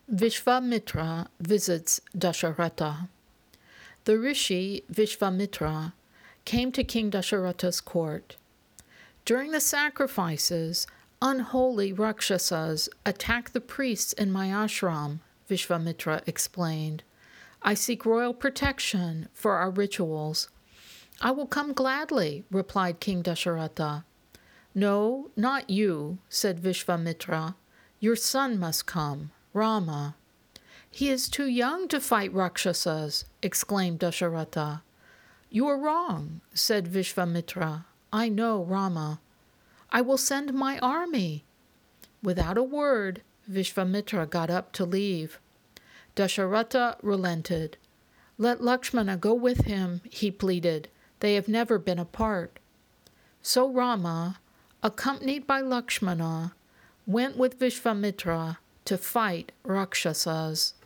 Vishvamitra visits Dasharatha. The rishi Vishvamitra came to King Dasharatha's court. During the sacrifices, unholy Rakshasas attacked the priests in my ashram, Vishvamitra explained. I seek royal protection for our rituals. I will come gladly, replied King Dasharatha. No, not you, said Vishvamitra. Your son must come, Rama. He is too young to fight Rakshasas, exclaimed Dasharatha. You are wrong, said Vishvamitra. I know Rama. I will send my army. Without a word, Vishvamitra got up to leave. Dasharatha relented. Let Lakshmana go with him, he pleaded. They have never been apart. So Rama, accompanied by Lakshmana, went with Vishvamitra to fight Rakshasas.